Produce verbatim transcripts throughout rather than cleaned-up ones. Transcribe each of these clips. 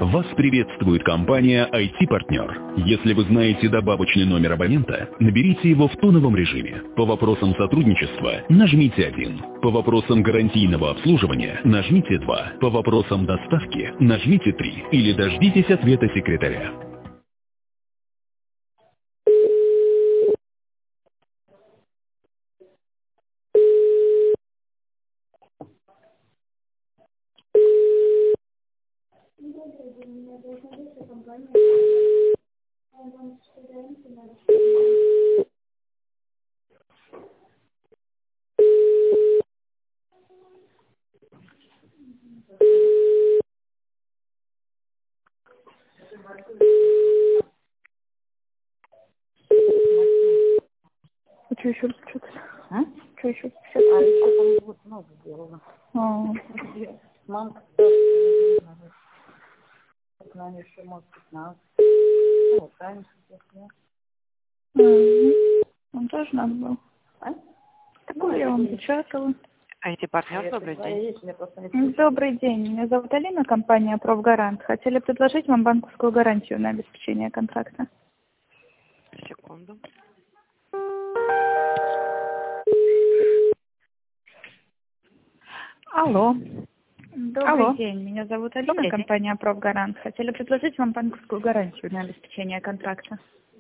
Вас приветствует компания ай ти-партнер. Если вы знаете добавочный номер абонента, наберите его в тоновом режиме. По вопросам сотрудничества нажмите один. По вопросам гарантийного обслуживания нажмите два. По вопросам доставки нажмите три. Или дождитесь ответа секретаря. Что еще распечатать? А? Что еще А распечатать? еще там вот много сделала. А, Мамка, нам еще может пятнадцать. Ну, раньше если. м, вам тоже надо было. А? Ну, я вам печатала. ай ти-партнер, добрый день. М, Добрый день. Меня зовут Алина, компания «Профгарант». Хотели предложить вам банковскую гарантию на обеспечение контракта. Секунду. Алло. Добрый Алло. день. Меня зовут Алина, Добрый день. компания «Профгарант». Хотели предложить вам банковскую гарантию на обеспечение контракта.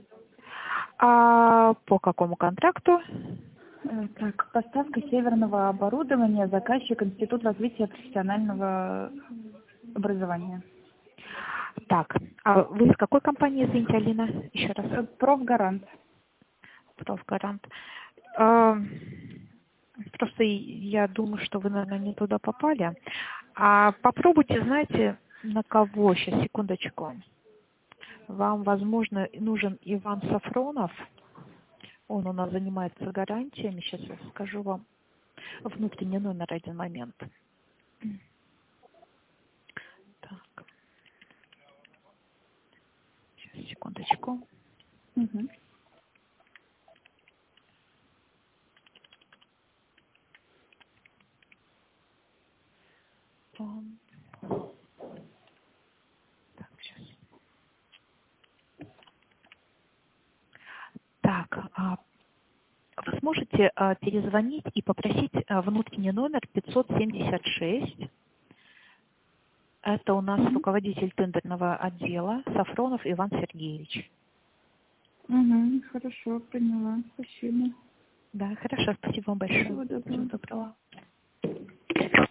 А по какому контракту? Э, Так, поставка северного оборудования, заказчик Институт развития профессионального образования. Так, а вы с какой компании, извините, Алина? Еще раз. Э, «Профгарант». Профгарант. А, Просто я думаю, что вы, наверное, не туда попали. А попробуйте, знаете, на кого? Сейчас, секундочку. Вам, возможно, нужен Иван Сафронов. Он у нас занимается гарантиями. Сейчас я скажу вам внутренний номер, один момент. Так. Сейчас, секундочку. Мгм. Пам. Так, сейчас. Так, а вы сможете а, перезвонить и попросить а, внутренний номер пятьсот семьдесят шесть. Это у нас руководитель тендерного отдела Сафронов Иван Сергеевич. Угу, хорошо, поняла. Спасибо. Да, хорошо, спасибо вам большое. Всего доброго. Всего доброго.